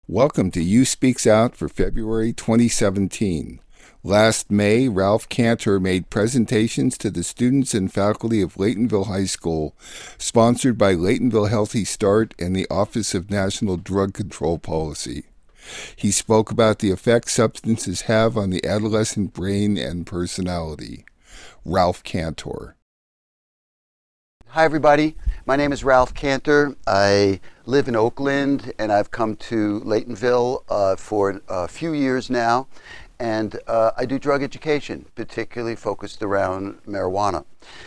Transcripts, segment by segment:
Welcome to You Speaks Out for February 2017. Last May, Ralph Cantor made presentations to the students and faculty of Laytonville High School, sponsored by Laytonville Healthy Start and the Office of National Drug Control Policy. He spoke about the effect substances have on the adolescent brain and personality. Ralph Cantor. Hi everybody, my name is Ralph Cantor. I live in Oakland and I've come to Laytonville for a few years now, and I do drug education, particularly focused around marijuana.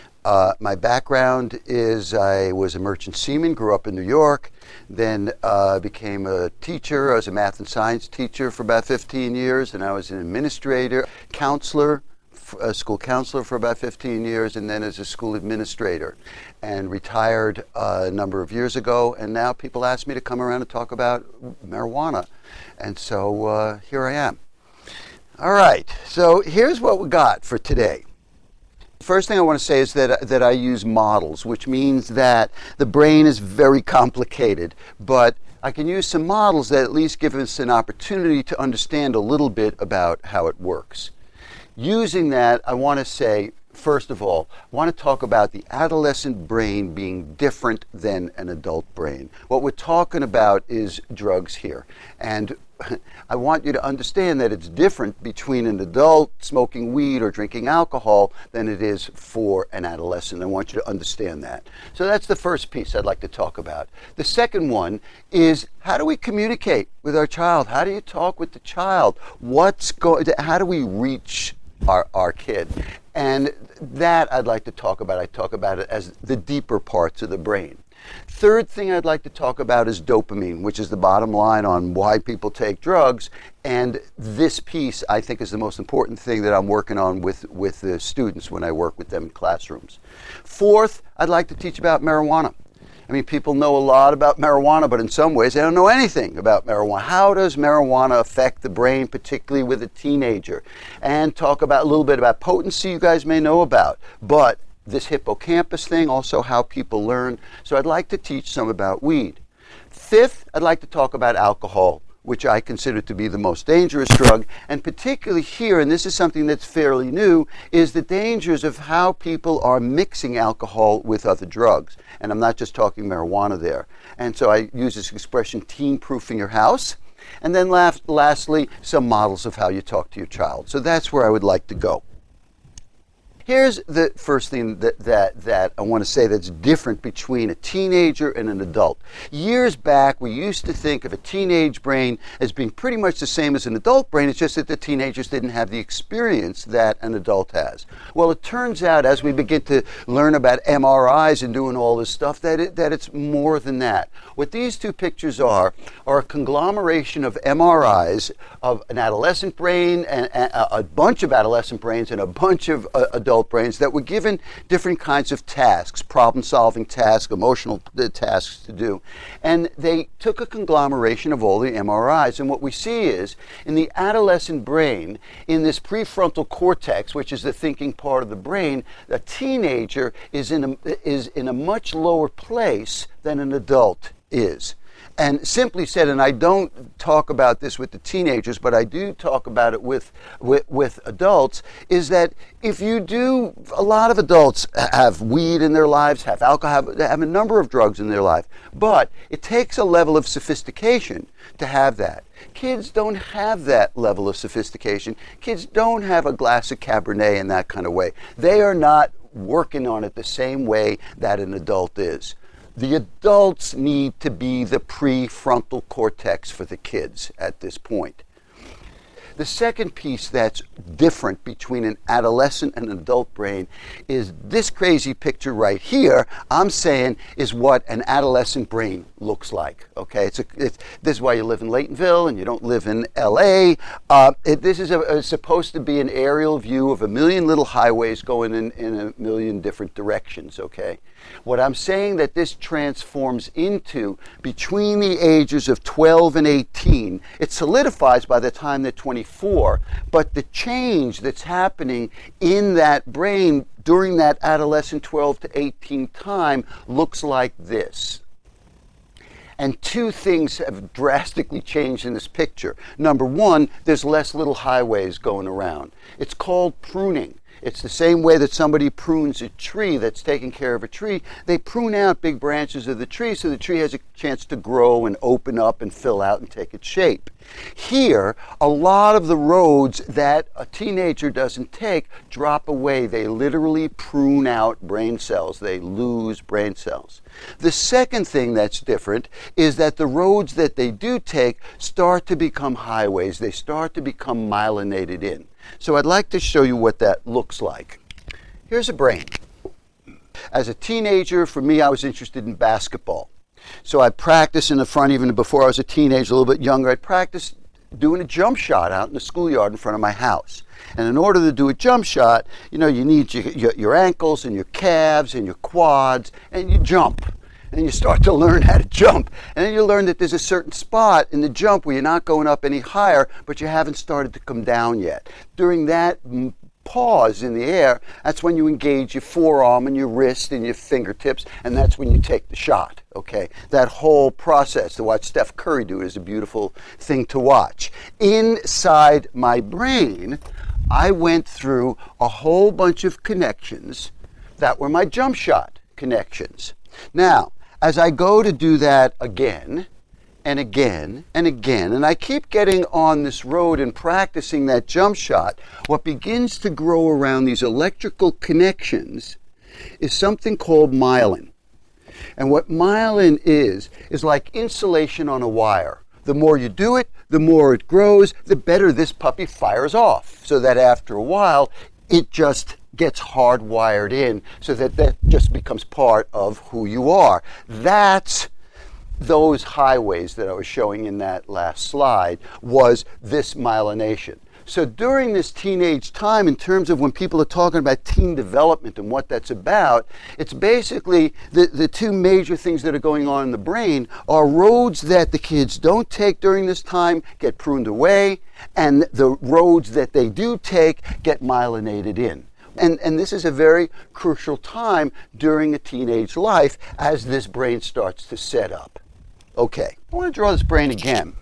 My background is I was a merchant seaman, grew up in New York, then became a teacher. I was a math and science teacher for about 15 years, and I was an administrator, counselor, a school counselor for about 15 years, and then as a school administrator, and retired a number of years ago. And now people ask me to come around and talk about marijuana, and so here I am. All right, so here's what we got for today. First thing I want to say is that I use models, which means that the brain is very complicated, but I can use some models that at least give us an opportunity to understand a little bit about how it works. Using that, I want to say, first of all, I want to talk about the adolescent brain being different than an adult brain. What we're talking about is drugs here. And I want you to understand that it's different between an adult smoking weed or drinking alcohol than it is for an adolescent. I want you to understand that. So that's the first piece I'd like to talk about. The second one is, how do we communicate with our child? How do you talk with the child? How do we reach our kid? And that I'd like to talk about. I talk about it as the deeper parts of the brain. Third thing I'd like to talk about is dopamine, which is the bottom line on why people take drugs. And this piece, I think, is the most important thing that I'm working on with the students when I work with them in classrooms. Fourth, I'd like to teach about marijuana. I mean, people know a lot about marijuana, but in some ways they don't know anything about marijuana. How does marijuana affect the brain, particularly with a teenager? And talk about a little bit about potency you guys may know about, but this hippocampus thing, also how people learn. So I'd like to teach some about weed. Fifth, I'd like to talk about alcohol, which I consider to be the most dangerous drug, and particularly here, and this is something that's fairly new, is the dangers of how people are mixing alcohol with other drugs. And I'm not just talking marijuana there. And so I use this expression, teen-proofing your house. And then lastly, some models of how you talk to your child. So that's where I would like to go. Here's the first thing that I want to say that's different between a teenager and an adult. Years back, we used to think of a teenage brain as being pretty much the same as an adult brain. It's just that the teenagers didn't have the experience that an adult has. Well, it turns out as we begin to learn about MRIs and doing all this stuff that it's more than that. What these two pictures are a conglomeration of MRIs of an adolescent brain and a bunch of adolescent brains and a bunch of adult brains that were given different kinds of tasks, problem-solving tasks, emotional tasks to do. And they took a conglomeration of all the MRIs. And what we see is, in the adolescent brain, in this prefrontal cortex, which is the thinking part of the brain, a teenager is in a much lower place than an adult is. And simply said, and I don't talk about this with the teenagers, but I do talk about it with adults, is that if you do, a lot of adults have weed in their lives, have alcohol, have a number of drugs in their life, but it takes a level of sophistication to have that. Kids don't have that level of sophistication. Kids don't have a glass of Cabernet in that kind of way. They are not working on it the same way that an adult is. The adults need to be the prefrontal cortex for the kids at this point. The second piece that's different between an adolescent and an adult brain is this crazy picture right here. I'm saying is what an adolescent brain looks like. Okay, this is why you live in Laytonville and you don't live in L.A. This is supposed to be an aerial view of a million little highways going in a million different directions. Okay, what I'm saying that this transforms into between the ages of 12 and 18, it solidifies by the time they're 24, but the change that's happening in that brain during that adolescent 12 to 18 time looks like this. And two things have drastically changed in this picture. Number one, there's less little highways going around. It's called pruning. It's the same way that somebody prunes a tree that's taking care of a tree. They prune out big branches of the tree so the tree has a chance to grow and open up and fill out and take its shape. Here, a lot of the roads that a teenager doesn't take drop away. They literally prune out brain cells. They lose brain cells. The second thing that's different is that the roads that they do take start to become highways. They start to become myelinated in. So I'd like to show you what that looks like. Here's a brain. As a teenager, for me, I was interested in basketball. So I'd practice in the front, even before I was a teenager, a little bit younger, I'd practice doing a jump shot out in the schoolyard in front of my house. And in order to do a jump shot, you need your ankles and your calves and your quads, and you jump. And you start to learn how to jump. And then you learn that there's a certain spot in the jump where you're not going up any higher, but you haven't started to come down yet. During that pause in the air, that's when you engage your forearm and your wrist and your fingertips, and that's when you take the shot, okay? That whole process, to watch Steph Curry do it, is a beautiful thing to watch. Inside my brain, I went through a whole bunch of connections that were my jump shot connections. Now, as I go to do that again and again and again, and I keep getting on this road and practicing that jump shot, what begins to grow around these electrical connections is something called myelin. And what myelin is like insulation on a wire. The more you do it, the more it grows, the better this puppy fires off. So that after a while, it just gets hardwired in so that just becomes part of who you are. That's those highways that I was showing in that last slide, was this myelination. So during this teenage time, in terms of when people are talking about teen development and what that's about, it's basically the two major things that are going on in the brain are roads that the kids don't take during this time get pruned away, and the roads that they do take get myelinated in. And this is a very crucial time during a teenage life as this brain starts to set up. Okay, I want to draw this brain again.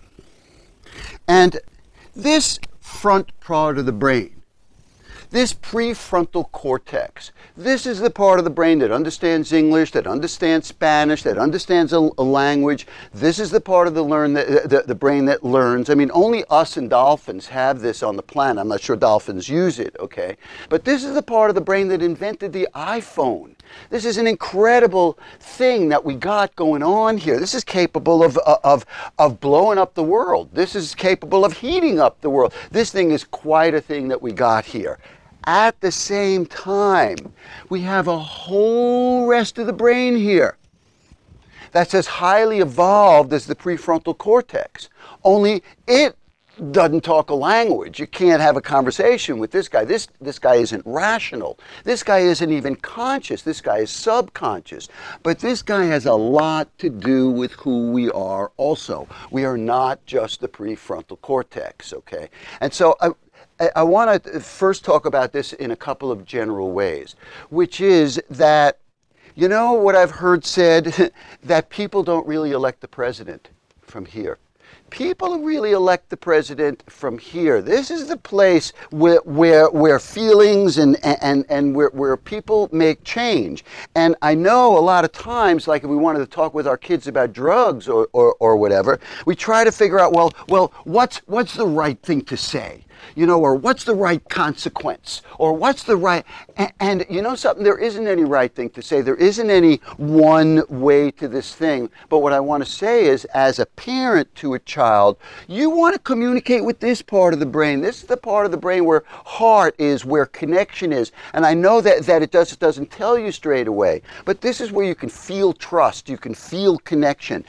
And this front part of the brain, this prefrontal cortex, this is the part of the brain that understands English, that understands Spanish, that understands a language. This is the part of the brain that learns. I mean, only us and dolphins have this on the planet. I'm not sure dolphins use it, okay? But this is the part of the brain that invented the iPhone. This is an incredible thing that we got going on here. This is capable of blowing up the world. This is capable of heating up the world. This thing is quite a thing that we got here. At the same time, we have a whole rest of the brain here that's as highly evolved as the prefrontal cortex. Only it doesn't talk a language. You can't have a conversation with this guy. This guy isn't rational. This guy isn't even conscious. This guy is subconscious. But this guy has a lot to do with who we are also. We are not just the prefrontal cortex, okay? And so I want to first talk about this in a couple of general ways, which is that, you know what I've heard said, that people don't really elect the president from here. People really elect the president from here. This is the place where feelings and where people make change. And I know a lot of times, like if we wanted to talk with our kids about drugs or whatever, we try to figure out, well, what's the right thing to say? Or what's the right consequence? Or what's the right... And you know something? There isn't any right thing to say. There isn't any one way to this thing. But what I want to say is, as a parent to a child, you want to communicate with this part of the brain. This is the part of the brain where heart is, where connection is. And I know that it doesn't tell you straight away. But this is where you can feel trust. You can feel connection.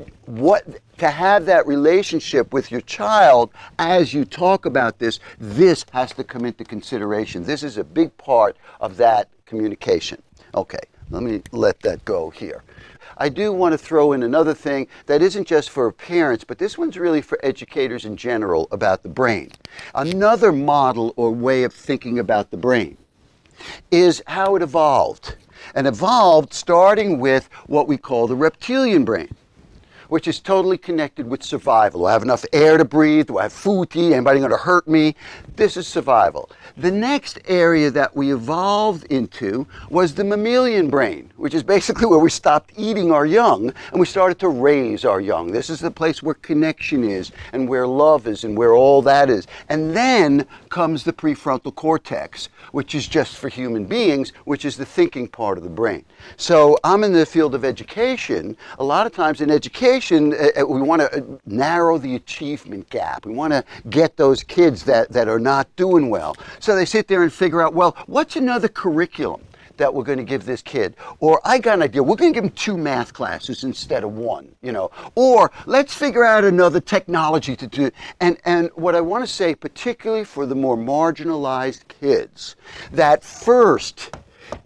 To have that relationship with your child as you talk about this has to come into consideration. This is a big part of that communication. Okay, let me let that go here. I do want to throw in another thing that isn't just for parents, but this one's really for educators in general about the brain. Another model or way of thinking about the brain is how it evolved. And evolved starting with what we call the reptilian brain. which is totally connected with survival. Do I have enough air to breathe? Do I have food to eat? Anybody going to hurt me? This is survival. The next area that we evolved into was the mammalian brain, which is basically where we stopped eating our young and we started to raise our young. This is the place where connection is and where love is and where all that is. And then comes the prefrontal cortex, which is just for human beings, which is the thinking part of the brain. So I'm in the field of education. A lot of times in education, we want to narrow the achievement gap. We want to get those kids that are not doing well. So they sit there and figure out, well, what's another curriculum that we're going to give this kid? Or I got an idea, we're going to give him 2 math classes instead of 1, Or let's figure out another technology to do. And what I want to say, particularly for the more marginalized kids, that first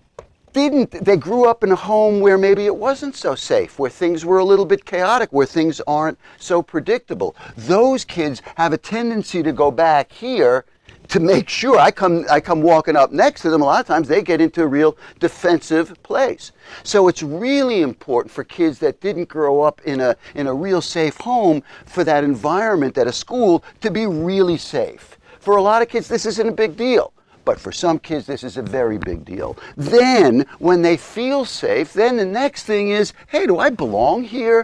they grew up in a home where maybe it wasn't so safe, where things were a little bit chaotic, where things aren't so predictable. Those kids have a tendency to go back here to make sure. I come walking up next to them. A lot of times they get into a real defensive place. So it's really important for kids that didn't grow up in a real safe home, for that environment at a school to be really safe. For a lot of kids, this isn't a big deal. But for some kids, this is a very big deal. Then, when they feel safe, then the next thing is, hey, do I belong here?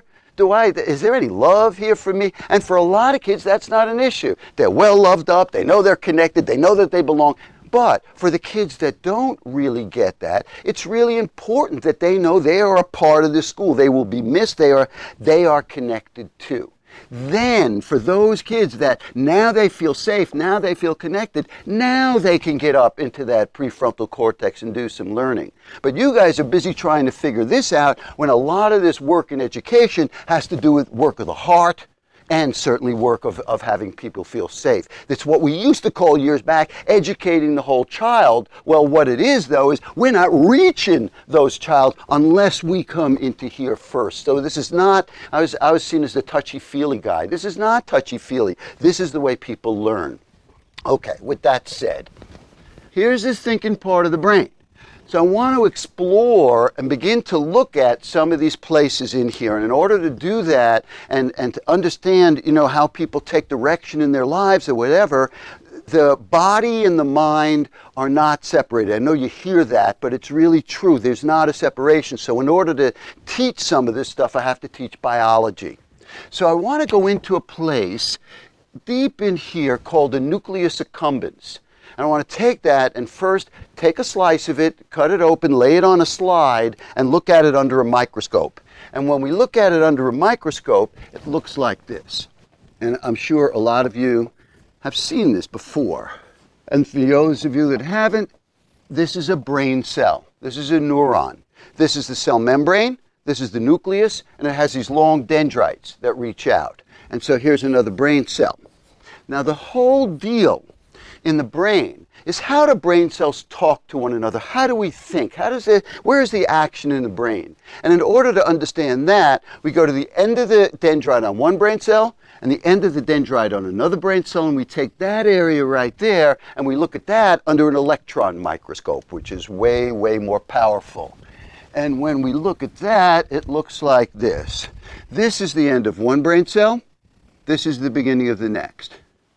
Is there any love here for me? And for a lot of kids, that's not an issue. They're well loved up, they know they're connected, they know that they belong. But for the kids that don't really get that, it's really important that they know they are a part of this school. They will be missed, they are connected too. Then, for those kids that now they feel safe, now they feel connected, now they can get up into that prefrontal cortex and do some learning. But you guys are busy trying to figure this out when a lot of this work in education has to do with work of the heart, and certainly work of having people feel safe. That's what we used to call years back educating the whole child. Well, what it is, though, is we're not reaching those child unless we come into here first. So this is not, I was seen as the touchy-feely guy. This is not touchy-feely. This is the way people learn. Okay, with that said, here's this thinking part of the brain. So I want to explore and begin to look at some of these places in here. And in order to do that and to understand, how people take direction in their lives or whatever, the body and the mind are not separated. I know you hear that, but it's really true. There's not a separation. So in order to teach some of this stuff, I have to teach biology. So I want to go into a place deep in here called the nucleus accumbens. And I want to take that and first take a slice of it, cut it open, lay it on a slide, and look at it under a microscope. And when we look at it under a microscope, it looks like this. And I'm sure a lot of you have seen this before. And for those of you that haven't, this is a brain cell. This is a neuron. This is the cell membrane. This is the nucleus. And it has these long dendrites that reach out. And so here's another brain cell. Now the whole deal in the brain is how do brain cells talk to one another? How do we think? Where is the action in the brain? And in order to understand that, we go to the end of the dendrite on one brain cell and the end of the dendrite on another brain cell, and we take that area right there and we look at that under an electron microscope, which is way, way more powerful. And when we look at that, it looks like this. This is the end of one brain cell. This is the beginning of the next.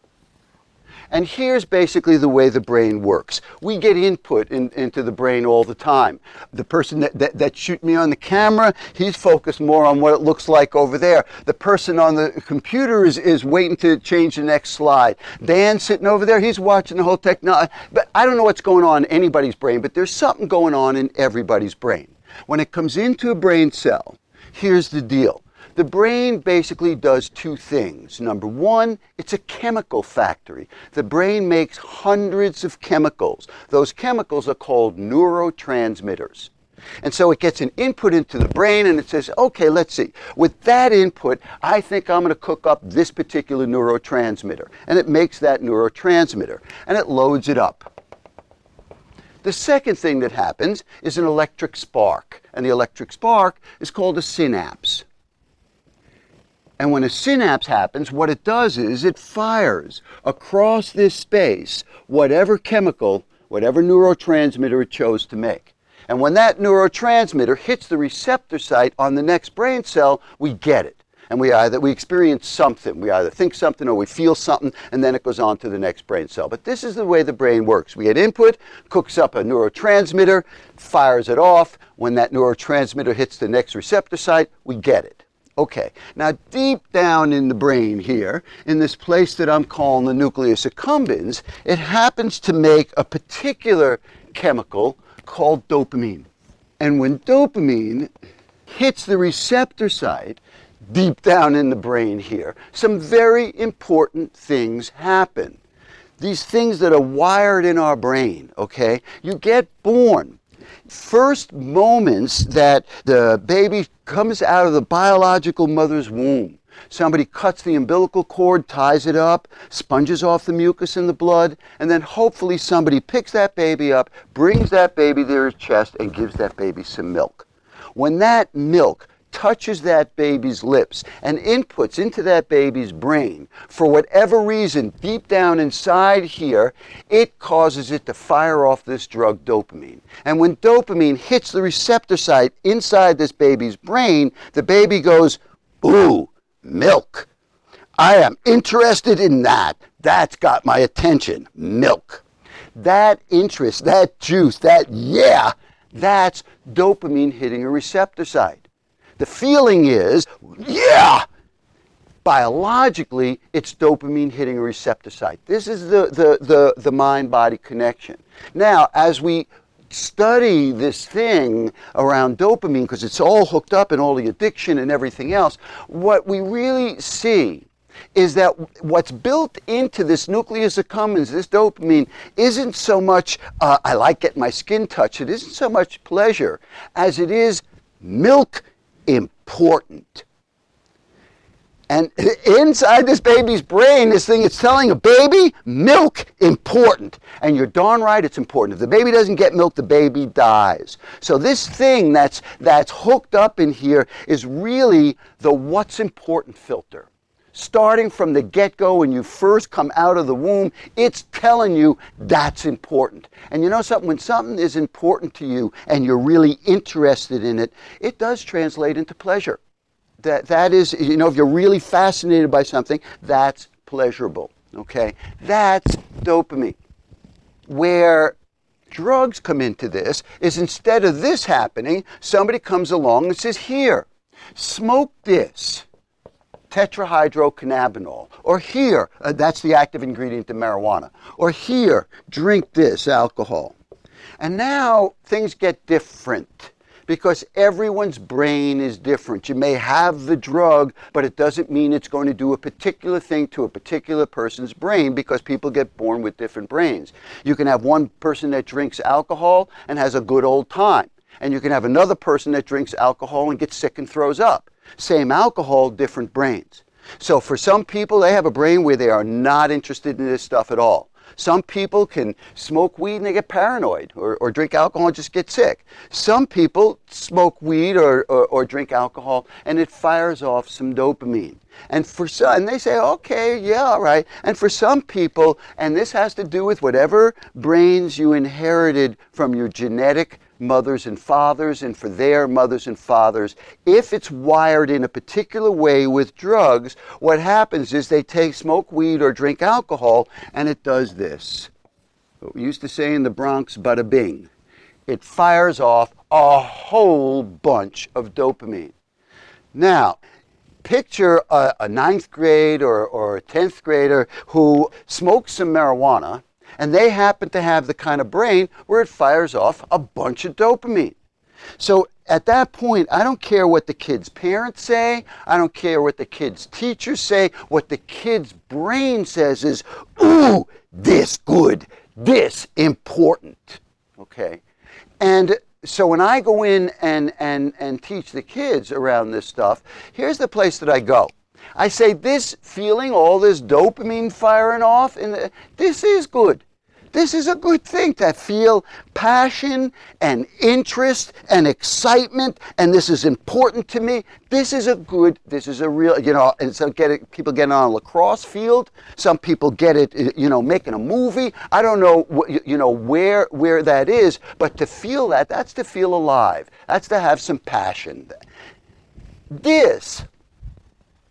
And here's basically the way the brain works. We get input into the brain all the time. The person that shoots me on the camera, he's focused more on what it looks like over there. The person on the computer is waiting to change the next slide. Dan's sitting over there, he's watching the whole technology. But I don't know what's going on in anybody's brain, but there's something going on in everybody's brain. When it comes into a brain cell, here's the deal. The brain basically does two things. Number one, it's a chemical factory. The brain makes hundreds of chemicals. Those chemicals are called neurotransmitters. And so it gets an input into the brain and it says, okay, let's see. With that input, I think I'm going to cook up this particular neurotransmitter. And it makes that neurotransmitter and it loads it up. The second thing that happens is an electric spark. And the electric spark is called a synapse. And when a synapse happens, what it does is it fires across this space whatever chemical, whatever neurotransmitter it chose to make. And when that neurotransmitter hits the receptor site on the next brain cell, we get it. And we experience something. We either think something or we feel something, and then it goes on to the next brain cell. But this is the way the brain works. We get input, cooks up a neurotransmitter, fires it off. When that neurotransmitter hits the next receptor site, we get it. Okay, now deep down in the brain here, in this place that I'm calling the nucleus accumbens, it happens to make a particular chemical called dopamine. And when dopamine hits the receptor site, deep down in the brain here, some very important things happen. These things that are wired in our brain, okay? You get born. First moments that the baby comes out of the biological mother's womb, somebody cuts the umbilical cord, ties it up, sponges off the mucus in the blood, and then hopefully somebody picks that baby up, brings that baby to their chest, and gives that baby some milk. When that milk touches that baby's lips and inputs into that baby's brain, for whatever reason, deep down inside here, it causes it to fire off this drug dopamine. And when dopamine hits the receptor site inside this baby's brain, the baby goes, ooh, milk. I am interested in that. That's got my attention, milk. That interest, that juice, that's dopamine hitting a receptor site. The feeling is, yeah! Biologically, it's dopamine hitting a receptor site. This is the mind-body connection. Now, as we study this thing around dopamine, because it's all hooked up in all the addiction and everything else, what we really see is that what's built into this nucleus accumbens, this dopamine, isn't so much, I like getting my skin touched, it isn't so much pleasure as it is milk important. And inside this baby's brain, this thing is telling a baby, milk important. And you're darn right it's important. If the baby doesn't get milk, the baby dies. So this thing that's hooked up in here is really the what's important filter. Starting from the get-go, when you first come out of the womb, it's telling you that's important. And you know something? When something is important to you and you're really interested in it, it does translate into pleasure. That is, you know, if you're really fascinated by something, that's pleasurable, okay? That's dopamine. Where drugs come into this is instead of this happening, somebody comes along and says, here, smoke this. Tetrahydrocannabinol, or here, that's the active ingredient in marijuana, or here, drink this alcohol. And now things get different because everyone's brain is different. You may have the drug, but it doesn't mean it's going to do a particular thing to a particular person's brain because people get born with different brains. You can have one person that drinks alcohol and has a good old time, and you can have another person that drinks alcohol and gets sick and throws up. Same alcohol, different brains. So for some people, they have a brain where they are not interested in this stuff at all. Some people can smoke weed and they get paranoid, or drink alcohol and just get sick. Some people smoke weed or drink alcohol and it fires off some dopamine. And for some, and they say, okay, yeah, all right. And for some people, and this has to do with whatever brains you inherited from your genetic mothers and fathers, and for their mothers and fathers, if it's wired in a particular way with drugs, what happens is they smoke weed or drink alcohol, and it does this. What we used to say in the Bronx, bada bing. It fires off a whole bunch of dopamine. Now, picture a ninth grade or a 10th grader who smokes some marijuana, and they happen to have the kind of brain where it fires off a bunch of dopamine. So at that point, I don't care what the kid's parents say. I don't care what the kid's teachers say. What the kid's brain says is, ooh, this good, this important, okay? And so when I go in and teach the kids around this stuff, here's the place that I go. I say this feeling, all this dopamine firing off, this is good. This is a good thing to feel passion and interest and excitement, and this is important to me. This is a real, you know, and so people get it on a lacrosse field. Some people get it, you know, making a movie. I don't know, you know, where that is, but to feel that's to feel alive. That's to have some passion. This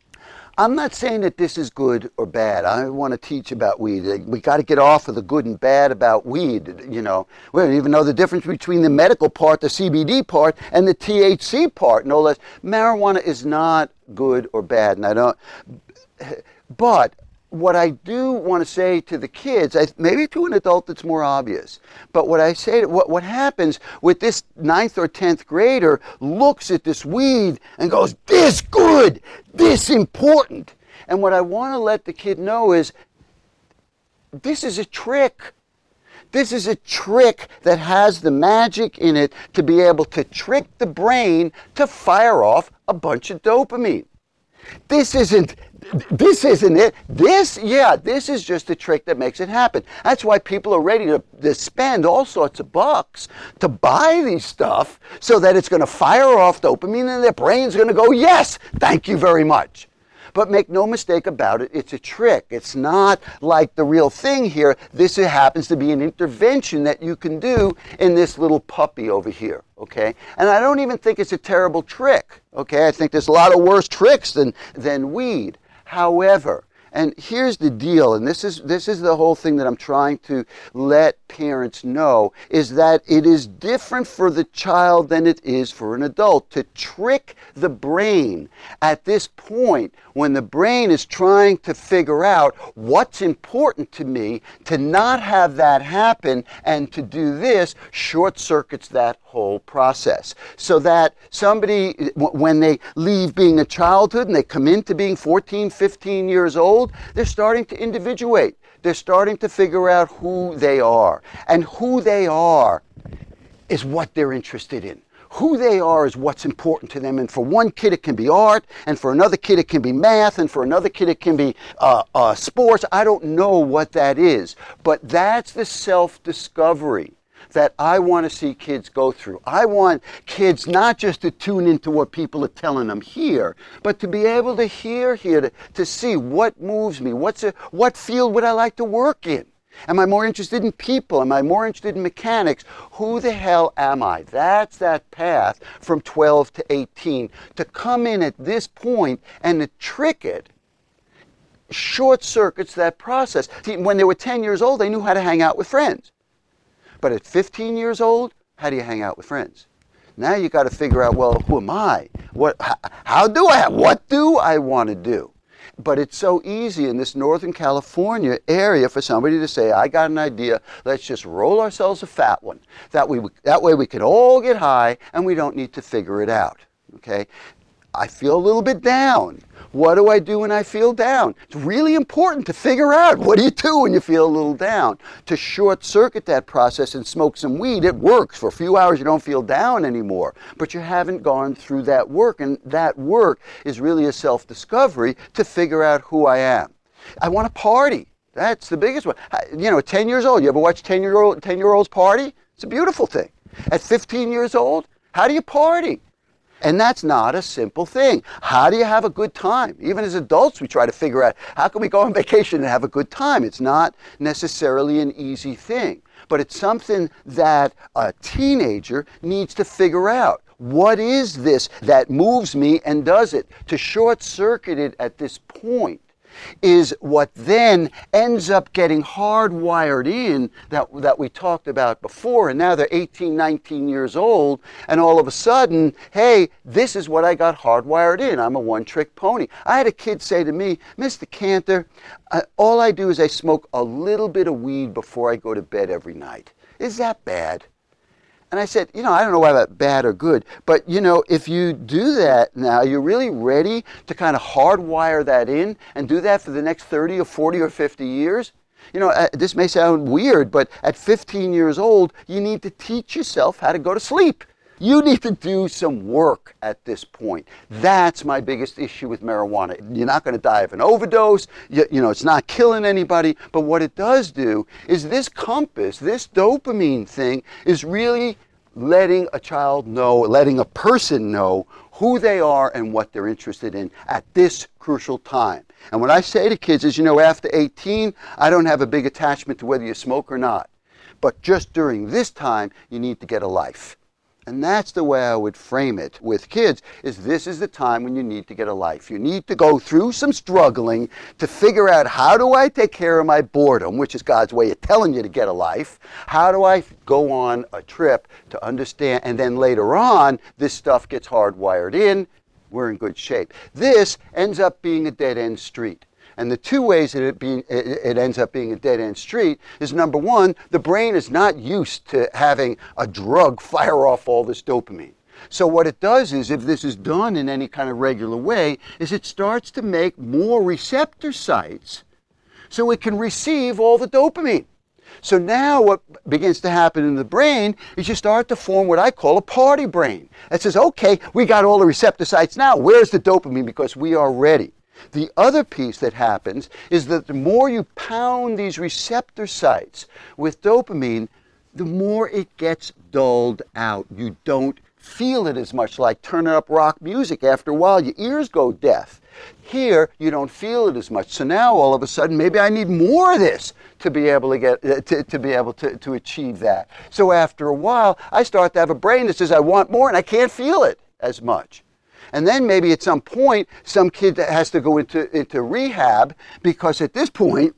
I'm not saying that this is good or bad. I want to teach about weed. We got to get off of the good and bad about weed. We don't even know the difference between the medical part, the CBD part, and the THC part, no less. Marijuana is not good or bad, and but what I do want to say to the kids, maybe to an adult it's more obvious, but what I say, what happens with this 9th or 10th grader looks at this weed and goes, this good, this important. And what I want to let the kid know is, this is a trick. This is a trick that has the magic in it to be able to trick the brain to fire off a bunch of dopamine. This isn't it. This is just a trick that makes it happen. That's why people are ready to spend all sorts of bucks to buy these stuff so that it's going to fire off dopamine and their brain's going to go, yes, thank you very much. But make no mistake about it, it's a trick. It's not like the real thing here. This happens to be an intervention that you can do in this little puppy over here, okay? And I don't even think it's a terrible trick, okay? I think there's a lot of worse tricks than weed. However, and here's the deal, and this is the whole thing that I'm trying to let parents know, is that it is different for the child than it is for an adult to trick the brain at this point when the brain is trying to figure out what's important to me. To not have that happen and to do this short circuits that whole process. So that somebody, when they leave being a childhood and they come into being 14, 15 years old, they're starting to individuate. They're starting to figure out who they are. And who they are is what they're interested in. Who they are is what's important to them. And for one kid it can be art, and for another kid it can be math, and for another kid it can be sports. I don't know what that is. But that's the self-discovery that I want to see kids go through. I want kids not just to tune into what people are telling them here, but to be able to hear here, to see what moves me, what field would I like to work in? Am I more interested in people? Am I more interested in mechanics? Who the hell am I? That's that path from 12 to 18. To come in at this point and to trick it short circuits that process. See, when they were 10 years old, they knew how to hang out with friends. But at 15 years old, how do you hang out with friends? Now you got to figure out, well, who am I? What do I want to do? But it's so easy in this Northern California area for somebody to say, I got an idea, let's just roll ourselves a fat one. That way we can all get high and we don't need to figure it out, okay? I feel a little bit down. What do I do when I feel down? It's really important to figure out, what do you do when you feel a little down? To short circuit that process and smoke some weed, it works. For a few hours you don't feel down anymore, but you haven't gone through that work, and that work is really a self-discovery to figure out who I am. I want to party. That's the biggest one. 10 years old, you ever watch 10-year-olds party? It's a beautiful thing. At 15 years old, how do you party? And that's not a simple thing. How do you have a good time? Even as adults, we try to figure out, how can we go on vacation and have a good time? It's not necessarily an easy thing, but it's something that a teenager needs to figure out. What is this that moves me and does it? To short circuit it at this point is what then ends up getting hardwired in that we talked about before. And now they're 18, 19 years old, and all of a sudden, hey, this is what I got hardwired in. I'm a one-trick pony. I had a kid say to me, Mr. Cantor, all I do is I smoke a little bit of weed before I go to bed every night. Is that bad? And I said, I don't know why that's bad or good, but if you do that now, you're really ready to kind of hardwire that in and do that for the next 30 or 40 or 50 years. This may sound weird, but at 15 years old, you need to teach yourself how to go to sleep. You need to do some work at this point. That's my biggest issue with marijuana. You're not going to die of an overdose. It's not killing anybody. But what it does do is this compass, this dopamine thing, is really letting a child know, letting a person know who they are and what they're interested in at this crucial time. And what I say to kids is, after 18, I don't have a big attachment to whether you smoke or not. But just during this time, you need to get a life. And that's the way I would frame it with kids, is this is the time when you need to get a life. You need to go through some struggling to figure out, how do I take care of my boredom, which is God's way of telling you to get a life? How do I go on a trip to understand? And then later on, this stuff gets hardwired in. We're in good shape. This ends up being a dead-end street. And the two ways that it ends up being a dead-end street is, number one, the brain is not used to having a drug fire off all this dopamine. So what it does is, if this is done in any kind of regular way, is it starts to make more receptor sites so it can receive all the dopamine. So now what begins to happen in the brain is you start to form what I call a party brain. That says, okay, we got all the receptor sites now. Where's the dopamine? Because we are ready. The other piece that happens is that the more you pound these receptor sites with dopamine, the more it gets dulled out. You don't feel it as much, like turning up rock music. After a while, your ears go deaf. Here, you don't feel it as much. So now, all of a sudden, maybe I need more of this to be able to get to be able to achieve that. So after a while, I start to have a brain that says I want more, and I can't feel it as much. And then maybe at some point, some kid has to go into rehab, because at this point,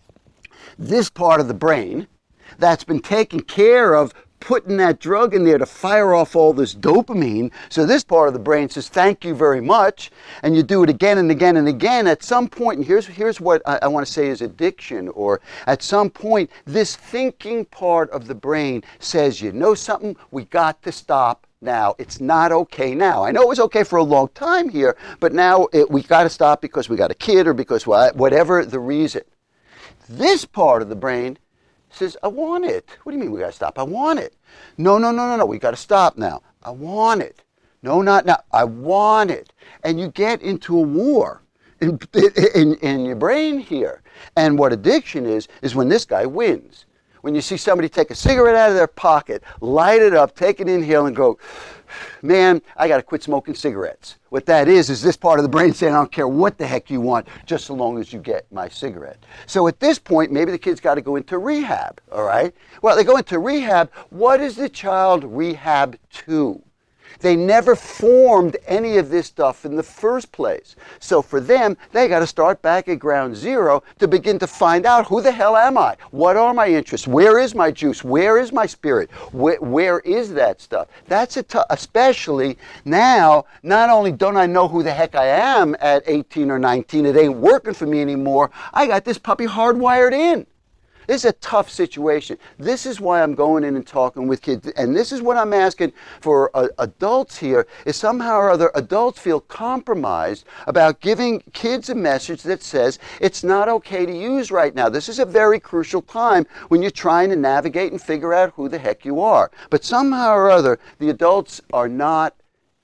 this part of the brain that's been taking care of putting that drug in there to fire off all this dopamine, so this part of the brain says, thank you very much, and you do it again and again and again. At some point, and here's what I want to say is addiction, or at some point, this thinking part of the brain says, you know something, we got to stop now. It's not okay now. I know it was okay for a long time here, but now we got to stop because we got a kid, or because whatever the reason. This part of the brain says, I want it. What do you mean we got to stop? I want it. No, we got to stop now. I want it. No, not now. I want it. And you get into a war in your brain here. And what addiction is when this guy wins. When you see somebody take a cigarette out of their pocket, light it up, take an inhale, and go, man, I got to quit smoking cigarettes. What that is this part of the brain saying, I don't care what the heck you want, just so long as you get my cigarette. So at this point, maybe the kid's got to go into rehab, all right? Well, they go into rehab. What is the child rehab to? They never formed any of this stuff in the first place. So for them, they got to start back at ground zero to begin to find out, who the hell am I? What are my interests? Where is my juice? Where is my spirit? Where is that stuff? That's especially now, not only don't I know who the heck I am at 18 or 19, it ain't working for me anymore, I got this puppy hardwired in. This is a tough situation. This is why I'm going in and talking with kids. And this is what I'm asking for adults here, is somehow or other adults feel compromised about giving kids a message that says it's not okay to use right now. This is a very crucial time when you're trying to navigate and figure out who the heck you are. But somehow or other, the adults are not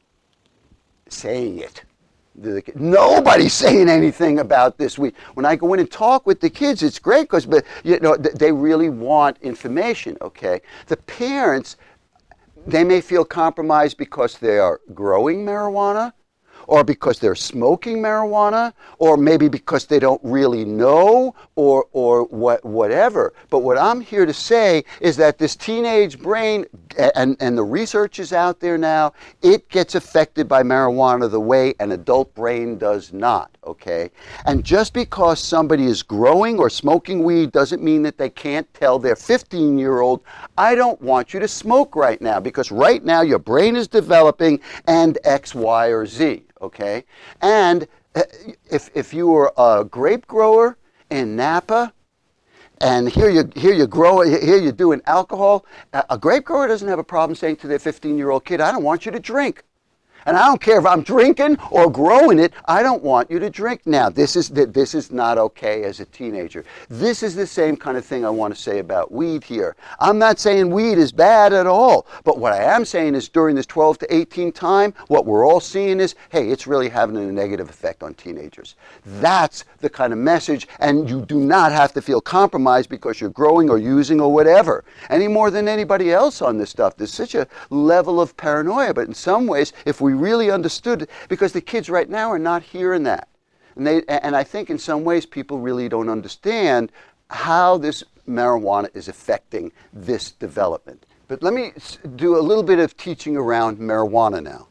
saying it. Nobody's saying anything about this. When I go in and talk with the kids, it's great because they really want information, okay? The parents, they may feel compromised because they are growing marijuana, or because they're smoking marijuana, or maybe because they don't really know, or whatever. But what I'm here to say is that this teenage brain, and the research is out there now, it gets affected by marijuana the way an adult brain does not, okay? And just because somebody is growing or smoking weed doesn't mean that they can't tell their 15-year-old, I don't want you to smoke right now, because right now your brain is developing and X, Y, or Z. Okay, and if you were a grape grower in Napa, and here you're doing alcohol, a grape grower doesn't have a problem saying to their 15-year-old kid, I don't want you to drink. And I don't care if I'm drinking or growing it, I don't want you to drink now. This is not okay as a teenager. This is the same kind of thing I want to say about weed here. I'm not saying weed is bad at all, but what I am saying is during this 12 to 18 time, what we're all seeing is, hey, it's really having a negative effect on teenagers. That's the kind of message, and you do not have to feel compromised because you're growing or using or whatever, any more than anybody else on this stuff. There's such a level of paranoia, but in some ways, if we really understood it, because the kids right now are not hearing that. And I think in some ways people really don't understand how this marijuana is affecting this development. But let me do a little bit of teaching around marijuana now.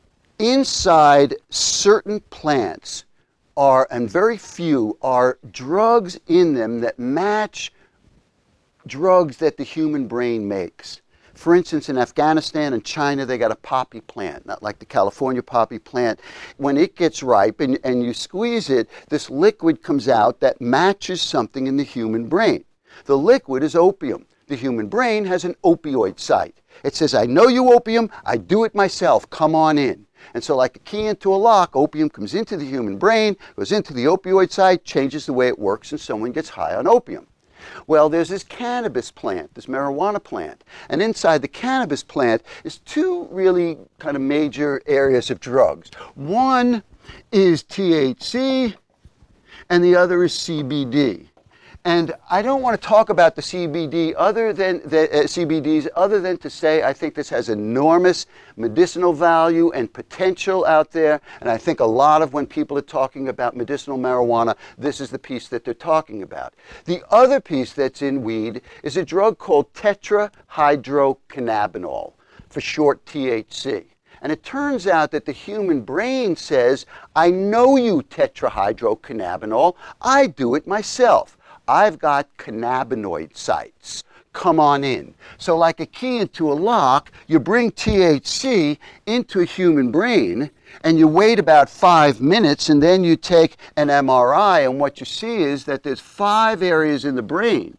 Inside certain plants and very few, are drugs in them that match drugs that the human brain makes. For instance, in Afghanistan and China, they got a poppy plant, not like the California poppy plant. When it gets ripe and you squeeze it, this liquid comes out that matches something in the human brain. The liquid is opium. The human brain has an opioid site. It says, I know you opium, I do it myself, come on in. And so like a key into a lock, opium comes into the human brain, goes into the opioid site, changes the way it works, and someone gets high on opium. Well, there's this cannabis plant, this marijuana plant. And inside the cannabis plant is two really kind of major areas of drugs. One is THC, and the other is CBD. And I don't want to talk about the CBDs other than to say I think this has enormous medicinal value and potential out there. And I think a lot of when people are talking about medicinal marijuana, this is the piece that they're talking about. The other piece that's in weed is a drug called tetrahydrocannabinol, for short THC. And it turns out that the human brain says, I know you tetrahydrocannabinol, I do it myself. I've got cannabinoid sites. Come on in. So like a key into a lock, you bring THC into a human brain and you wait about 5 minutes and then you take an MRI, and what you see is that there's 5 areas in the brain,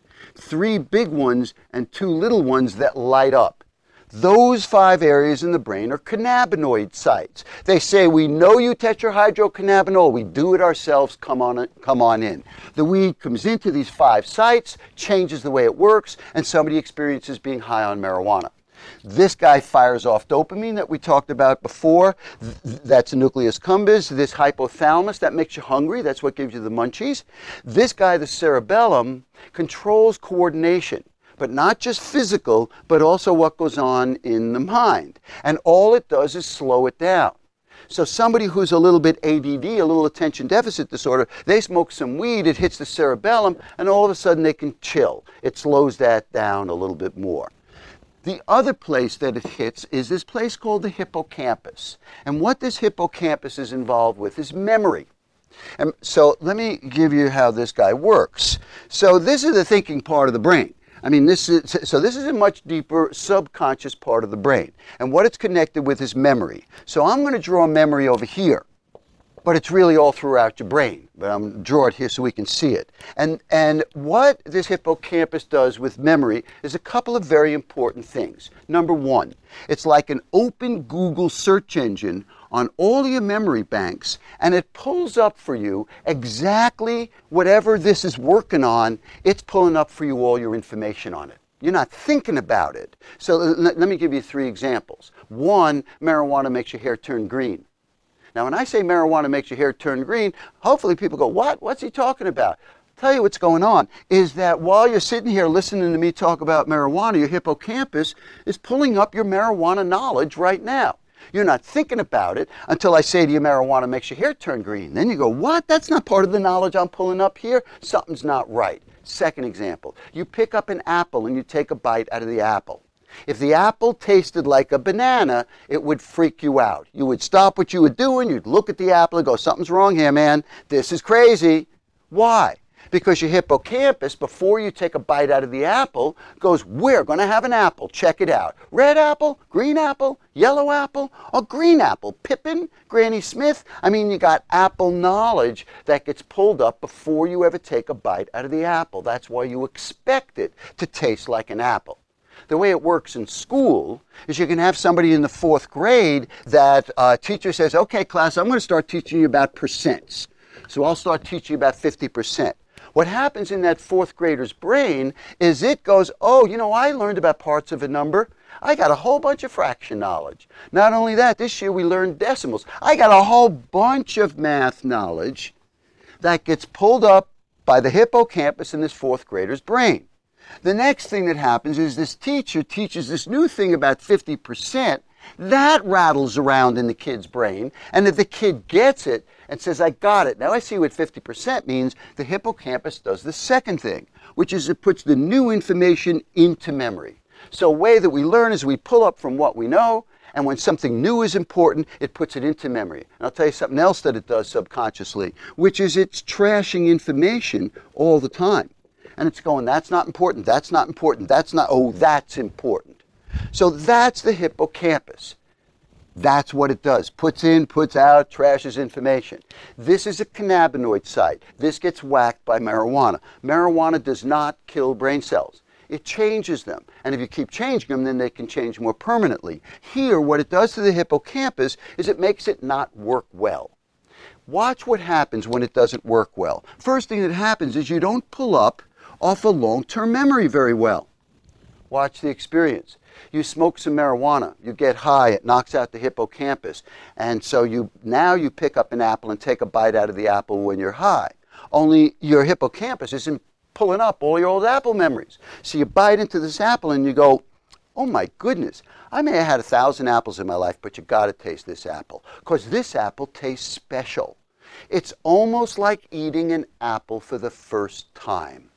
3 big ones and 2 little ones that light up. Those 5 areas in the brain are cannabinoid sites. They say, we know you tetrahydrocannabinol, we do it ourselves, come on in. The weed comes into these 5 sites, changes the way it works, and somebody experiences being high on marijuana. This guy fires off dopamine that we talked about before. That's the nucleus cumbus. This hypothalamus, that makes you hungry. That's what gives you the munchies. This guy, the cerebellum, controls coordination. But not just physical, but also what goes on in the mind. And all it does is slow it down. So somebody who's a little bit ADD, a little attention deficit disorder, they smoke some weed, it hits the cerebellum, and all of a sudden they can chill. It slows that down a little bit more. The other place that it hits is this place called the hippocampus. And what this hippocampus is involved with is memory. And so let me give you how this guy works. So this is the thinking part of the brain. I mean, this is a much deeper subconscious part of the brain. And what it's connected with is memory. So I'm going to draw a memory over here, but it's really all throughout your brain. But I'm going to draw it here so we can see it. And what this hippocampus does with memory is a couple of very important things. Number one, it's like an open Google search engine on all your memory banks, and it pulls up for you exactly whatever this is working on. It's pulling up for you all your information on it. You're not thinking about it. So let me give you 3 examples. One, marijuana makes your hair turn green. Now, when I say marijuana makes your hair turn green, hopefully people go, what? What's he talking about? Tell you what's going on is that while you're sitting here listening to me talk about marijuana, your hippocampus is pulling up your marijuana knowledge right now. You're not thinking about it until I say to you, marijuana makes your hair turn green. Then you go, what? That's not part of the knowledge I'm pulling up here. Something's not right. Second example, you pick up an apple and you take a bite out of the apple. If the apple tasted like a banana, it would freak you out. You would stop what you were doing, you'd look at the apple and go, something's wrong here, man. This is crazy. Why? Because your hippocampus, before you take a bite out of the apple, goes, we're going to have an apple. Check it out. Red apple, green apple, yellow apple, or green apple. Pippin, Granny Smith. I mean, you got apple knowledge that gets pulled up before you ever take a bite out of the apple. That's why you expect it to taste like an apple. The way it works in school is you can have somebody in the 4th grade that teacher says, okay, class, I'm going to start teaching you about percents. So I'll start teaching you about 50%. What happens in that 4th grader's brain is it goes, oh, you know, I learned about parts of a number. I got a whole bunch of fraction knowledge. Not only that, this year we learned decimals. I got a whole bunch of math knowledge that gets pulled up by the hippocampus in this 4th grader's brain. The next thing that happens is this teacher teaches this new thing about 50%. That rattles around in the kid's brain, and if the kid gets it and says, I got it, now I see what 50% means, the hippocampus does the second thing, which is it puts the new information into memory. So a way that we learn is we pull up from what we know, and when something new is important, it puts it into memory. And I'll tell you something else that it does subconsciously, which is it's trashing information all the time. And it's going, that's not important, that's not important, that's not, oh, that's important. So that's the hippocampus. That's what it does. Puts in, puts out, trashes information. This is a cannabinoid site. This gets whacked by marijuana. Marijuana does not kill brain cells. It changes them. And if you keep changing them, then they can change more permanently. Here, what it does to the hippocampus is it makes it not work well. Watch what happens when it doesn't work well. First thing that happens is you don't pull up off a long-term memory very well. Watch the experience. You smoke some marijuana, you get high, it knocks out the hippocampus. And so now you pick up an apple and take a bite out of the apple when you're high. Only your hippocampus isn't pulling up all your old apple memories. So you bite into this apple and you go, oh my goodness, I may have had 1,000 apples in my life, but you gotta taste this apple, because this apple tastes special. It's almost like eating an apple for the first time.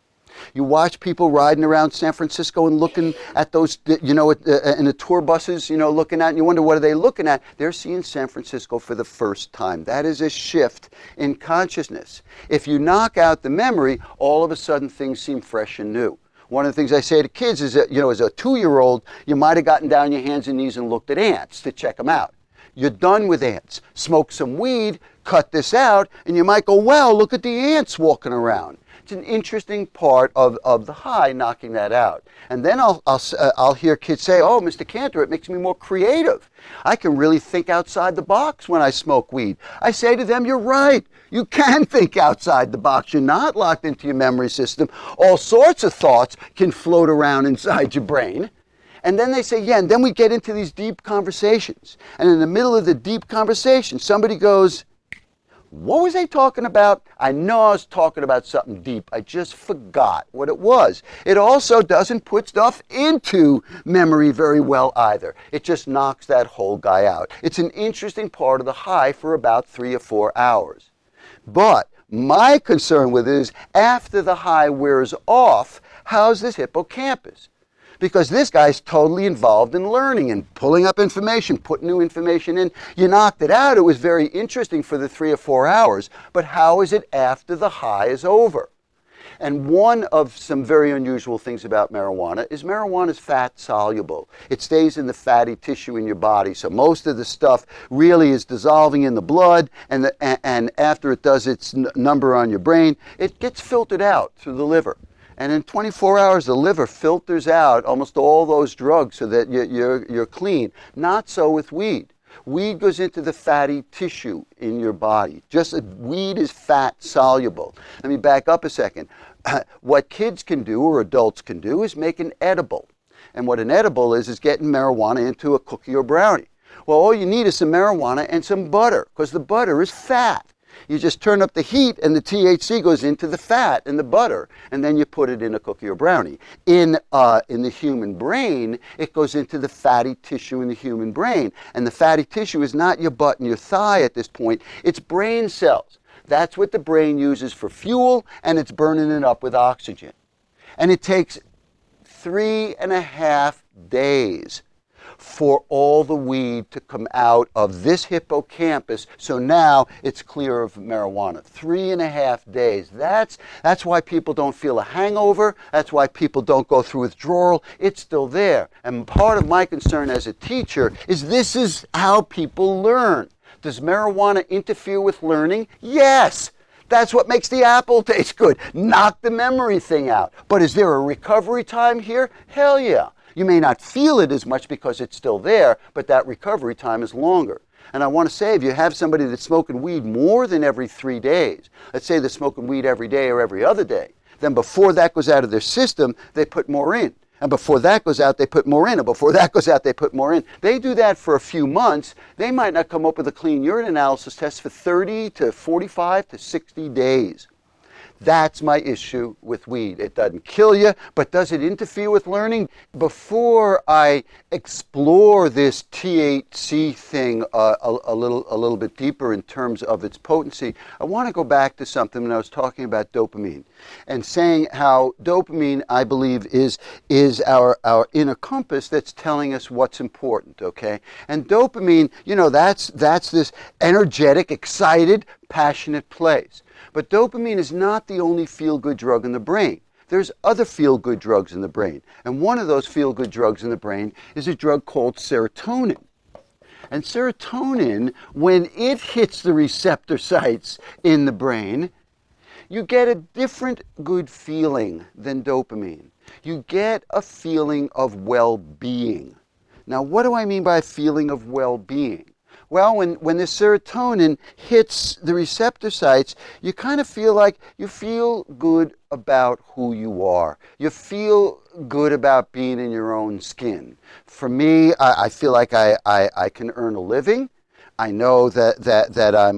You watch people riding around San Francisco and looking at those, in the tour buses, looking at, and you wonder what are they looking at? They're seeing San Francisco for the first time. That is a shift in consciousness. If you knock out the memory, all of a sudden things seem fresh and new. One of the things I say to kids is that, as a 2-year-old, you might have gotten down your hands and knees and looked at ants to check them out. You're done with ants. Smoke some weed, cut this out, and you might go, wow, look at the ants walking around. It's an interesting part of the high, knocking that out. And then I'll hear kids say, oh, Mr. Cantor, it makes me more creative. I can really think outside the box when I smoke weed. I say to them, you're right. You can think outside the box. You're not locked into your memory system. All sorts of thoughts can float around inside your brain. And then they say, yeah, and then we get into these deep conversations. And in the middle of the deep conversation, somebody goes, what was I talking about? I know I was talking about something deep. I just forgot what it was. It also doesn't put stuff into memory very well either. It just knocks that whole guy out. It's an interesting part of the high for about 3 or 4 hours. But my concern with it is after the high wears off, how's this hippocampus? Because this guy's totally involved in learning and pulling up information, putting new information in. You knocked it out. It was very interesting for the 3 or 4 hours. But how is it after the high is over? And one of some very unusual things about marijuana is fat soluble. It stays in the fatty tissue in your body. So most of the stuff really is dissolving in the blood. And after it does its number on your brain, it gets filtered out through the liver. And in 24 hours, the liver filters out almost all those drugs so that you're clean. Not so with weed. Weed goes into the fatty tissue in your body. Weed is fat soluble. Let me back up a second. What kids can do or adults can do is make an edible. And what an edible is getting marijuana into a cookie or brownie. Well, all you need is some marijuana and some butter, because the butter is fat. You just turn up the heat and the THC goes into the fat and the butter, and then you put it in a cookie or brownie. In the human brain, it goes into the fatty tissue in the human brain. And the fatty tissue is not your butt and your thigh at this point. It's brain cells. That's what the brain uses for fuel, and it's burning it up with oxygen. And it takes 3.5 days for all the weed to come out of this hippocampus, so now it's clear of marijuana. 3.5 days. That's why people don't feel a hangover. That's why people don't go through withdrawal. It's still there. And part of my concern as a teacher is this is how people learn. Does marijuana interfere with learning? Yes. That's what makes the apple taste good. Knock the memory thing out. But is there a recovery time here? Hell yeah. You may not feel it as much because it's still there, but that recovery time is longer. And I want to say, if you have somebody that's smoking weed more than every 3 days, let's say they're smoking weed every day or every other day, then before that goes out of their system, they put more in. And before that goes out, they put more in. And before that goes out, they put more in. They do that for a few months. They might not come up with a clean urine analysis test for 30 to 45 to 60 days. That's my issue with weed. It doesn't kill you, but does it interfere with learning? Before I explore this THC thing a little bit deeper in terms of its potency, I want to go back to something when I was talking about dopamine and saying how dopamine, I believe, is our inner compass that's telling us what's important, okay? And dopamine, that's this energetic, excited, passionate place. But dopamine is not the only feel-good drug in the brain. There's other feel-good drugs in the brain. And one of those feel-good drugs in the brain is a drug called serotonin. And serotonin, when it hits the receptor sites in the brain, you get a different good feeling than dopamine. You get a feeling of well-being. Now, what do I mean by a feeling of well-being? Well, when the serotonin hits the receptor sites, you kind of feel like you feel good about who you are. You feel good about being in your own skin. For me, I feel like I can earn a living. I know that I'm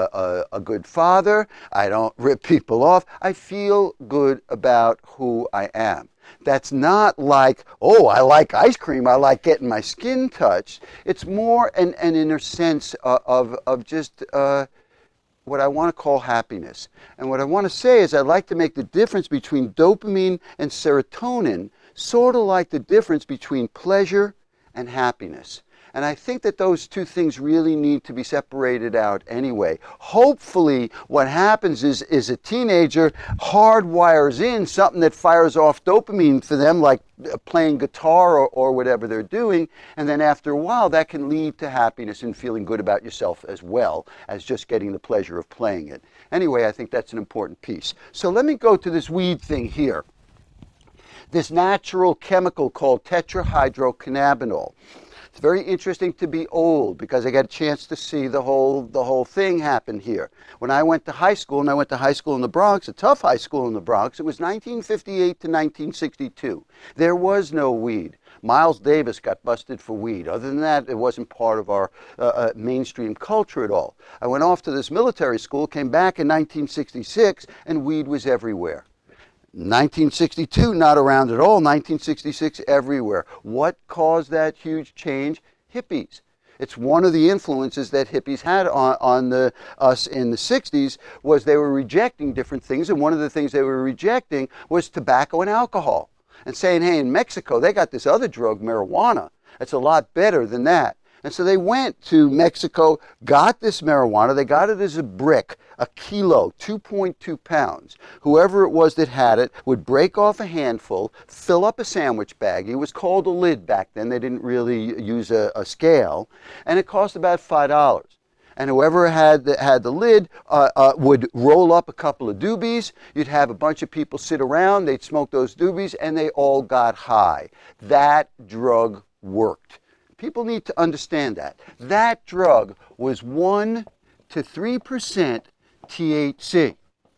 a good father. I don't rip people off. I feel good about who I am. That's not like, oh, I like ice cream, I like getting my skin touched. It's more an inner sense of just what I want to call happiness. And what I want to say is I'd like to make the difference between dopamine and serotonin sort of like the difference between pleasure and happiness. And I think that those two things really need to be separated out anyway. Hopefully what happens is a teenager hardwires in something that fires off dopamine for them, like playing guitar or whatever they're doing. And then after a while, that can lead to happiness and feeling good about yourself as well as just getting the pleasure of playing it. Anyway, I think that's an important piece. So let me go to this weed thing here. This natural chemical called tetrahydrocannabinol. It's very interesting to be old because I got a chance to see the whole thing happen here. When I went to high school, and I went to high school in the Bronx, a tough high school in the Bronx, it was 1958 to 1962. There was no weed. Miles Davis got busted for weed. Other than that, it wasn't part of our mainstream culture at all. I went off to this military school, came back in 1966, and weed was everywhere. 1962, not around at all. 1966, everywhere. What caused that huge change? Hippies. It's one of the influences that hippies had on us in the 60s was they were rejecting different things, and one of the things they were rejecting was tobacco and alcohol. And saying, hey, in Mexico, they got this other drug, marijuana. It's a lot better than that. And so they went to Mexico, got this marijuana. They got it as a brick, a kilo, 2.2 pounds. Whoever it was that had it would break off a handful, fill up a sandwich bag. It was called a lid back then. They didn't really use a scale. And it cost about $5. And whoever had the lid would roll up a couple of doobies. You'd have a bunch of people sit around. They'd smoke those doobies, and they all got high. That drug worked. People need to understand that. That drug was 1 to 3% THC.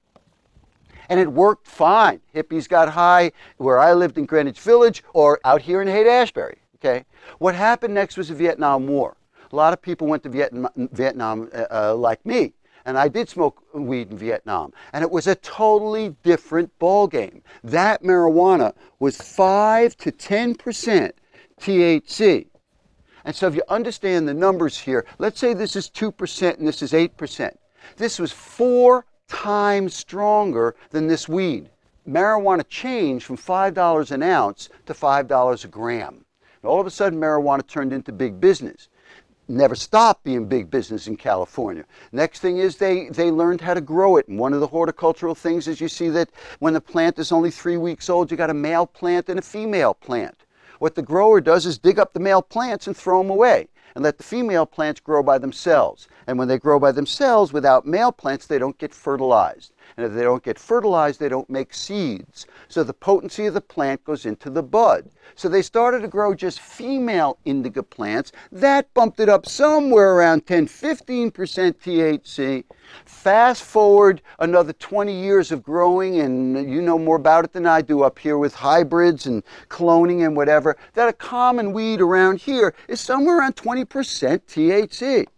And it worked fine. Hippies got high where I lived in Greenwich Village or out here in Haight-Ashbury. Okay? What happened next was the Vietnam War. A lot of people went to Vietnam like me. And I did smoke weed in Vietnam. And it was a totally different ballgame. That marijuana was 5 to 10% THC. And so if you understand the numbers here, let's say this is 2% and this is 8%. This was 4 times stronger than this weed. Marijuana changed from $5 an ounce to $5 a gram. And all of a sudden, marijuana turned into big business. Never stopped being big business in California. Next thing is they learned how to grow it. And one of the horticultural things is you see that when the plant is only 3 weeks old, you got a male plant and a female plant. What the grower does is dig up the male plants and throw them away and let the female plants grow by themselves. And when they grow by themselves without male plants, they don't get fertilized. And if they don't get fertilized, they don't make seeds. So the potency of the plant goes into the bud. So they started to grow just female indica plants. That bumped it up somewhere around 10-15% THC. Fast forward another 20 years of growing, and you know more about it than I do up here with hybrids and cloning and whatever, that a common weed around here is somewhere around 20% THC.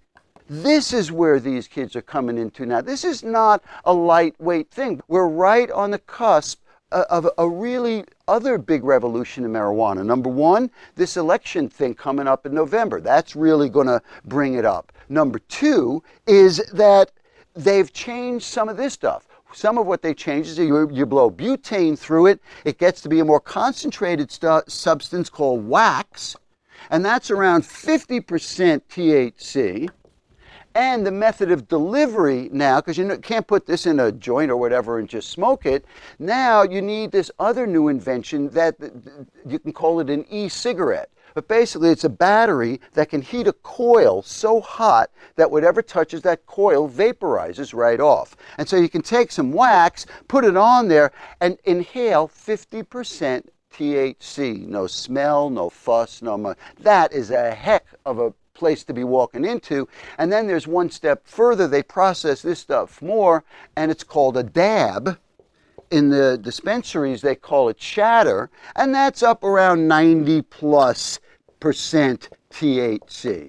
This is where these kids are coming into now. This is not a lightweight thing. We're right on the cusp of a really other big revolution in marijuana. Number one, this election thing coming up in November. That's really going to bring it up. Number two is that they've changed some of this stuff. Some of what they change is you blow butane through it. It gets to be a more concentrated substance called wax, and that's around 50% THC. And the method of delivery now, because you can't put this in a joint or whatever and just smoke it, now you need this other new invention that you can call it an e-cigarette. But basically it's a battery that can heat a coil so hot that whatever touches that coil vaporizes right off. And so you can take some wax, put it on there, and inhale 50% THC. No smell, no fuss, that is a heck of a place to be walking into. And then there's one step further. They process this stuff more, and it's called a dab. In the dispensaries, they call it shatter, and that's up around 90+% THC.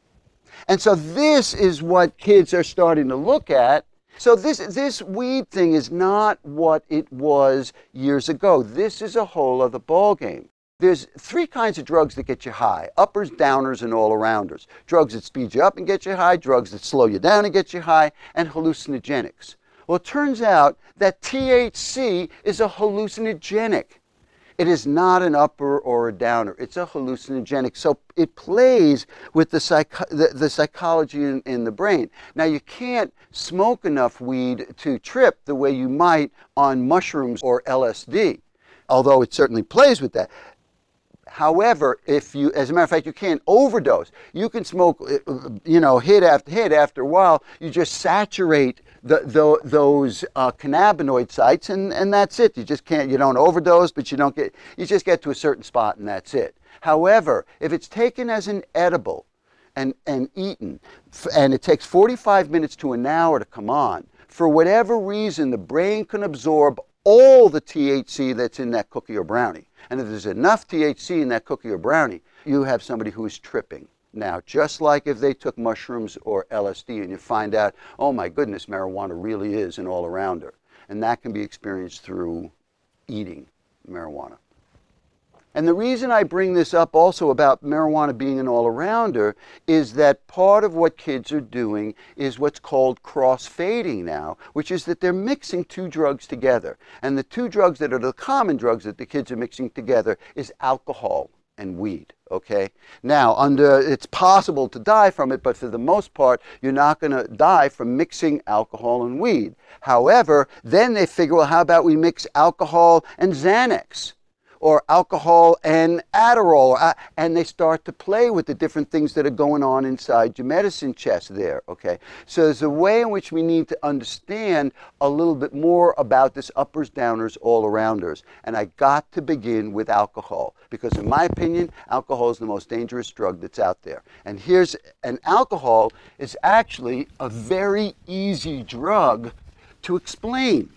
And so this is what kids are starting to look at. So this weed thing is not what it was years ago. This is a whole other ballgame. There's three kinds of drugs that get you high: uppers, downers, and all-arounders. Drugs that speed you up and get you high, drugs that slow you down and get you high, and hallucinogenics. Well, it turns out that THC is a hallucinogenic. It is not an upper or a downer. It's a hallucinogenic. So it plays with the psychology in the brain. Now, you can't smoke enough weed to trip the way you might on mushrooms or LSD, although it certainly plays with that. However, as a matter of fact, you can't overdose. You can smoke, hit after hit. After a while, you just saturate those cannabinoid sites, and that's it. You don't overdose, but you just get to a certain spot, and that's it. However, if it's taken as an edible and eaten, and it takes 45 minutes to an hour to come on, for whatever reason, the brain can absorb all the THC that's in that cookie or brownie. And if there's enough THC in that cookie or brownie, you have somebody who is tripping. Now, just like if they took mushrooms or LSD and you find out, oh my goodness, marijuana really is an all-arounder. And that can be experienced through eating marijuana. And the reason I bring this up also about marijuana being an all-arounder is that part of what kids are doing is what's called cross-fading now, which is that they're mixing two drugs together. And the two drugs that are the common drugs that the kids are mixing together is alcohol and weed, okay? Now, it's possible to die from it, but for the most part, you're not going to die from mixing alcohol and weed. However, then they figure, well, how about we mix alcohol and Xanax? Or alcohol and Adderall, and they start to play with the different things that are going on inside your medicine chest there, okay? So there's a way in which we need to understand a little bit more about this uppers, downers, all-arounders. And I got to begin with alcohol, because in my opinion, alcohol is the most dangerous drug that's out there. And alcohol is actually a very easy drug to explain.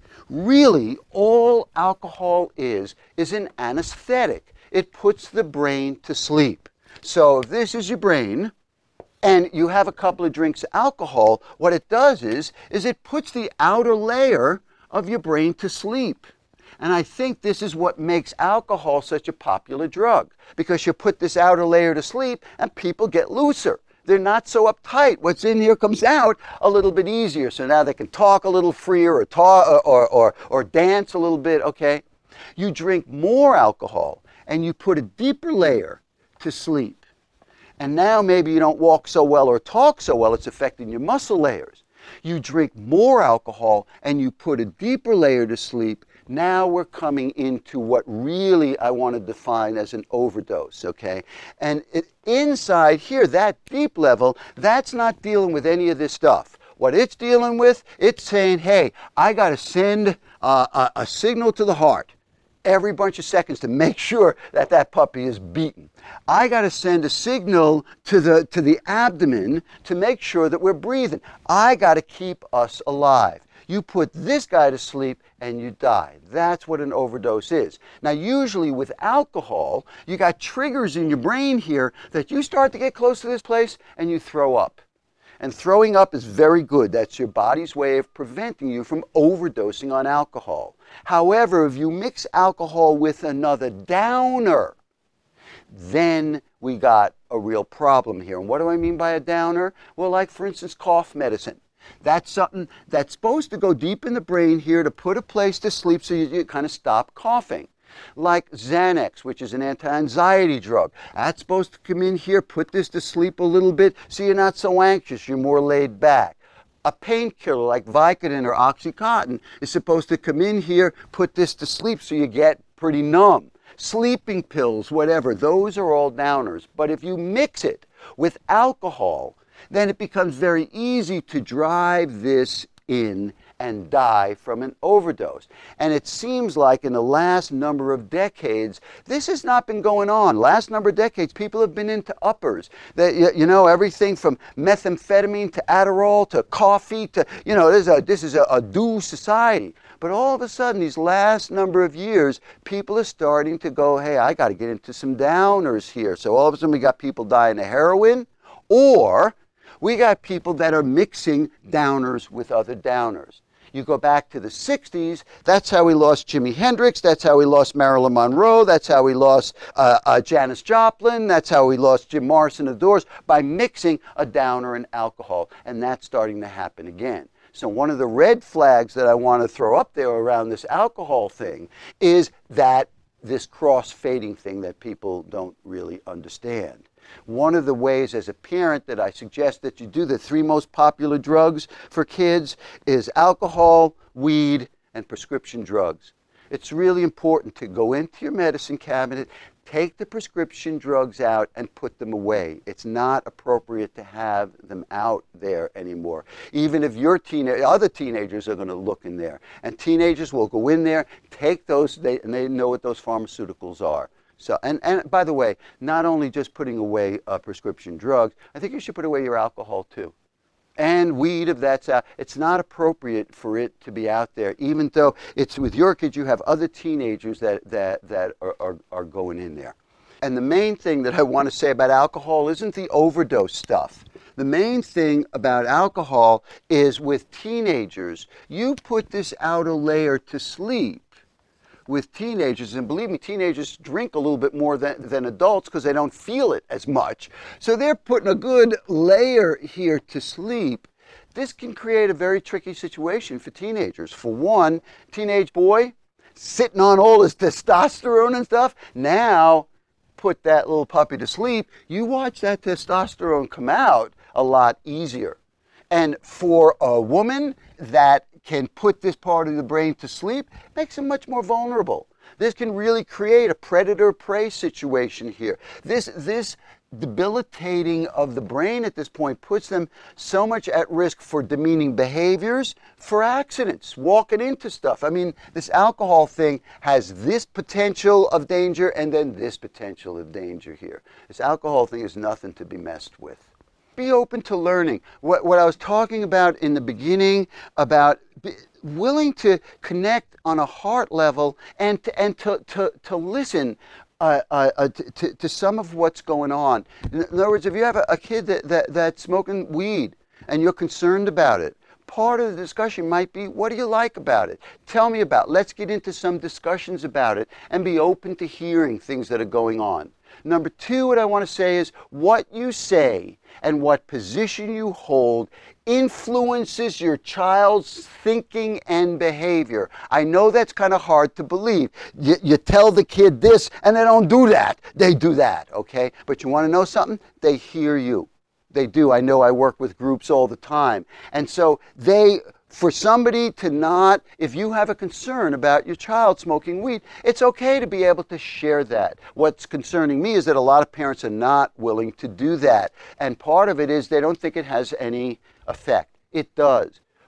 Really, all alcohol is an anesthetic. It puts the brain to sleep. So if this is your brain and you have a couple of drinks of alcohol, what it does is it puts the outer layer of your brain to sleep. And I think this is what makes alcohol such a popular drug, because you put this outer layer to sleep and people get looser. They're not so uptight. What's in here comes out a little bit easier. So now they can talk a little freer or dance a little bit, okay? You drink more alcohol and you put a deeper layer to sleep. And now maybe you don't walk so well or talk so well. It's affecting your muscle layers. You drink more alcohol and you put a deeper layer to sleep. Now we're coming into what really I want to define as an overdose, okay? And inside here, that deep level, that's not dealing with any of this stuff. What it's dealing with, it's saying, hey, I got to send a signal to the heart every bunch of seconds to make sure that puppy is beaten. I got to send a signal to the abdomen to make sure that we're breathing. I got to keep us alive. You put this guy to sleep and you die. That's what an overdose is. Now, usually with alcohol, you got triggers in your brain here that you start to get close to this place and you throw up. And throwing up is very good. That's your body's way of preventing you from overdosing on alcohol. However, if you mix alcohol with another downer, then we got a real problem here. And what do I mean by a downer? Well, like for instance, cough medicine. That's something that's supposed to go deep in the brain here to put a place to sleep so you kind of stop coughing. Like Xanax, which is an anti-anxiety drug. That's supposed to come in here, put this to sleep a little bit so you're not so anxious, you're more laid back. A painkiller like Vicodin or Oxycontin is supposed to come in here, put this to sleep so you get pretty numb. Sleeping pills, whatever, those are all downers. But if you mix it with alcohol, then it becomes very easy to drive this in and die from an overdose. And it seems like in the last number of decades, this has not been going on. Last number of decades, people have been into uppers. Everything from methamphetamine to Adderall to coffee to, this is a do society. But all of a sudden, these last number of years, people are starting to go, hey, I got to get into some downers here. So all of a sudden, we got people dying of heroin, or we got people that are mixing downers with other downers. You go back to the 60s, that's how we lost Jimi Hendrix, that's how we lost Marilyn Monroe, that's how we lost Janis Joplin, that's how we lost Jim Morrison of the Doors, by mixing a downer and alcohol. And that's starting to happen again. So one of the red flags that I want to throw up there around this alcohol thing is that this cross-fading thing that people don't really understand. One of the ways as a parent that I suggest that you do, the 3 most popular drugs for kids is alcohol, weed, and prescription drugs. It's really important to go into your medicine cabinet, take the prescription drugs out and put them away. It's not appropriate to have them out there anymore. Even if your other teenagers are going to look in there. And teenagers will go in there, take those, and they know what those pharmaceuticals are. So, and by the way, not only just putting away prescription drugs, I think you should put away your alcohol too. And weed, if that's out. It's not appropriate for it to be out there, even though it's with your kids, you have other teenagers that are going in there. And the main thing that I want to say about alcohol isn't the overdose stuff. The main thing about alcohol is with teenagers, you put this outer layer to sleep with teenagers, and believe me, teenagers drink a little bit more than adults because they don't feel it as much. So they're putting a good layer here to sleep. This can create a very tricky situation for teenagers. For one, teenage boy sitting on all his testosterone and stuff, now put that little puppy to sleep, you watch that testosterone come out a lot easier. And for a woman that can put this part of the brain to sleep, makes them much more vulnerable. This can really create a predator-prey situation here. This debilitating of the brain at this point puts them so much at risk for demeaning behaviors, for accidents, walking into stuff. I mean, this alcohol thing has this potential of danger and then this potential of danger here. This alcohol thing is nothing to be messed with. Be open to learning. What I was talking about in the beginning about willing to connect on a heart level and to listen to some of what's going on. In other words, if you have a kid that's smoking weed and you're concerned about it, part of the discussion might be, what do you like about it? Tell me about it. Let's get into some discussions about it and be open to hearing things that are going on. Number 2, what I want to say is what you say and what position you hold influences your child's thinking and behavior. I know that's kind of hard to believe. You tell the kid this and they don't do that. They do that, okay? But you want to know something? They hear you. They do. I know I work with groups all the time. And so for somebody to not, if you have a concern about your child smoking weed, it's okay to be able to share that. What's concerning me is that a lot of parents are not willing to do that. And part of it is they don't think it has any effect. It does.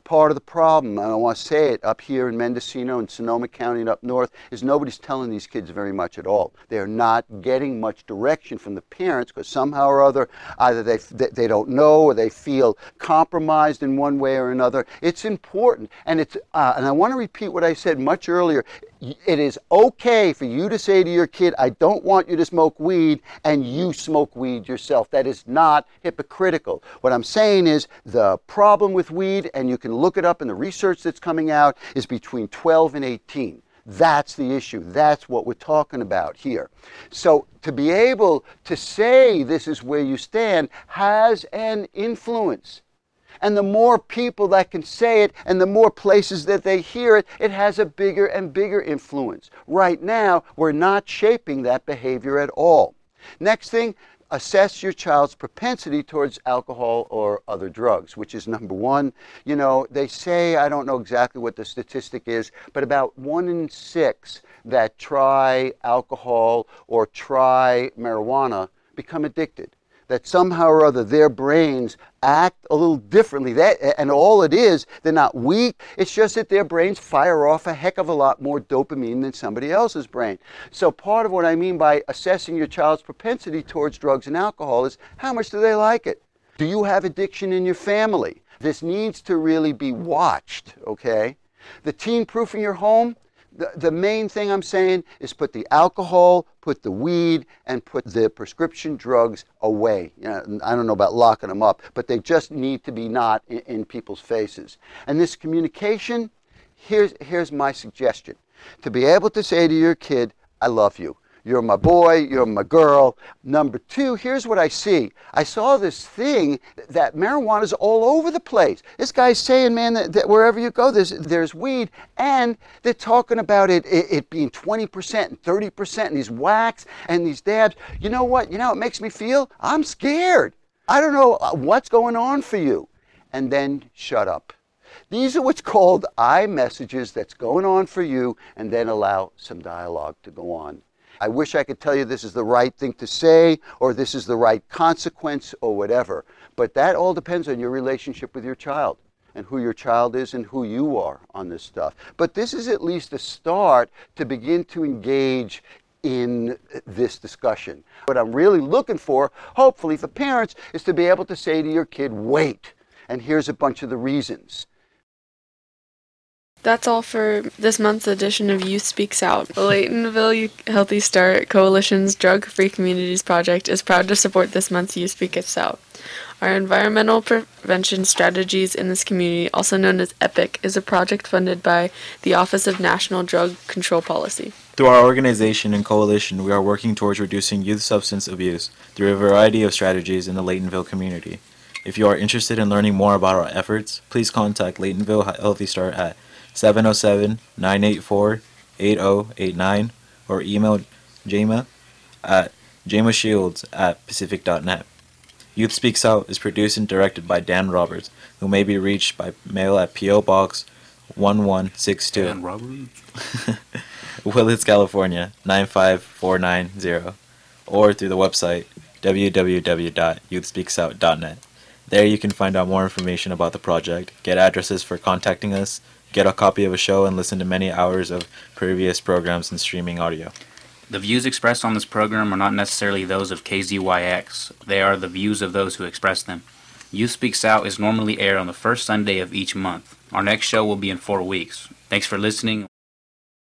Part of the problem, and I want to say it, up here in Mendocino and Sonoma County and up north, is nobody's telling these kids very much at all. They're not getting much direction from the parents because somehow or other, either they don't know or they feel compromised in one way or another. It's important, and and I want to repeat what I said much earlier. It is okay for you to say to your kid, I don't want you to smoke weed, and you smoke weed yourself. That is not hypocritical. What I'm saying is the problem with weed, and you can look it up in the research that's coming out, is between 12 and 18. That's the issue. That's what we're talking about here. So to be able to say this is where you stand has an influence. And the more people that can say it and the more places that they hear it, it has a bigger and bigger influence. Right now, we're not shaping that behavior at all. Next thing, assess your child's propensity towards alcohol or other drugs, which is number one. You know, they say, I don't know exactly what the statistic is, but about 1 in 6 that try alcohol or try marijuana become addicted. That somehow or other their brains act a little differently. And all it is, they're not weak. It's just that their brains fire off a heck of a lot more dopamine than somebody else's brain. So part of what I mean by assessing your child's propensity towards drugs and alcohol is how much do they like it? Do you have addiction in your family? This needs to really be watched, okay? The teen proofing your home, the main thing I'm saying is put the alcohol, put the weed, and put the prescription drugs away. You know, I don't know about locking them up, but they just need to be not in people's faces. And this communication, here's my suggestion. To be able to say to your kid, I love you. You're my boy, you're my girl. Number two, here's what I see. I saw this thing that marijuana is all over the place. This guy's saying, man, that wherever you go, there's weed. And they're talking about it being 20% and 30% and these whacks and these dabs. You know what? You know how it makes me feel? I'm scared. I don't know what's going on for you. And then shut up. These are what's called I messages that's going on for you, and then allow some dialogue to go on. I wish I could tell you this is the right thing to say or this is the right consequence or whatever. But that all depends on your relationship with your child and who your child is and who you are on this stuff. But this is at least a start to begin to engage in this discussion. What I'm really looking for, hopefully for parents, is to be able to say to your kid, wait, and here's a bunch of the reasons. That's all for this month's edition of Youth Speaks Out. The Laytonville Healthy Start Coalition's Drug Free Communities Project is proud to support this month's Youth Speaks Out. Our environmental prevention strategies in this community, also known as EPIC, is a project funded by the Office of National Drug Control Policy. Through our organization and coalition, we are working towards reducing youth substance abuse through a variety of strategies in the Laytonville community. If you are interested in learning more about our efforts, please contact Laytonville Healthy Start at 707-984-8089 or email Jama at jamashields@pacific.net. Youth Speaks Out is produced and directed by Dan Roberts, who may be reached by mail at P.O. Box 1162. Dan Roberts? Willits, California 95490, or through the website www.youthspeaksout.net. There you can find out more information about the project, get addresses for contacting us, get a copy of a show, and listen to many hours of previous programs and streaming audio. The views expressed on this program are not necessarily those of KZYX. They are the views of those who express them. Youth Speaks Out is normally aired on the first Sunday of each month. Our next show will be in 4 weeks. Thanks for listening.